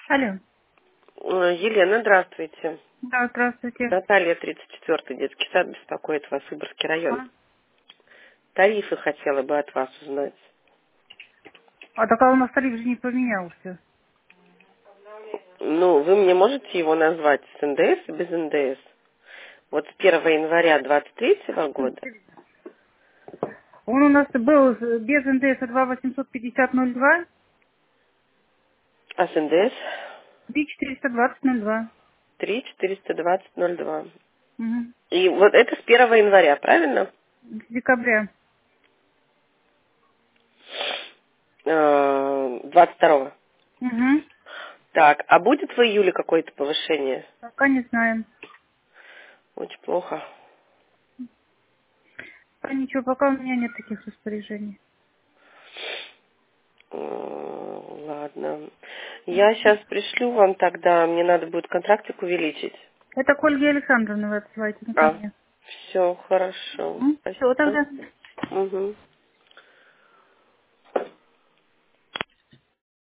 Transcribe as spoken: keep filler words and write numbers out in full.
Алло. Э, Елена, здравствуйте. Да, здравствуйте. Наталья, тридцать четвёртый детский сад, беспокоит вас, Выборгский район. А, Тарифы хотела бы от вас узнать. а так а у нас тариф же не поменялся. Ну, вы мне можете его назвать с эн дэ эс и без эн дэ эс? Вот с первого января двадцать третьего года, Он у нас был с- без эн дэ эса два восемьсот пятьдесят ноль два, а с эн дэ эс три четыреста двадцать ноль два. три четыреста двадцать ноль два. Угу. И вот это с первого января, правильно? С декабря. Э, двадцать второго. Угу. Так, а будет в июле какое-то повышение? Пока не знаем. Очень плохо. Пока ничего, пока у меня нет таких распоряжений. М, Ладно. Я сейчас пришлю вам тогда, мне надо будет контрактик увеличить. Это к Ольге Александровне вы отсылаете, не ко А, мне. все, хорошо. Все, Спасибо. тогда. Угу.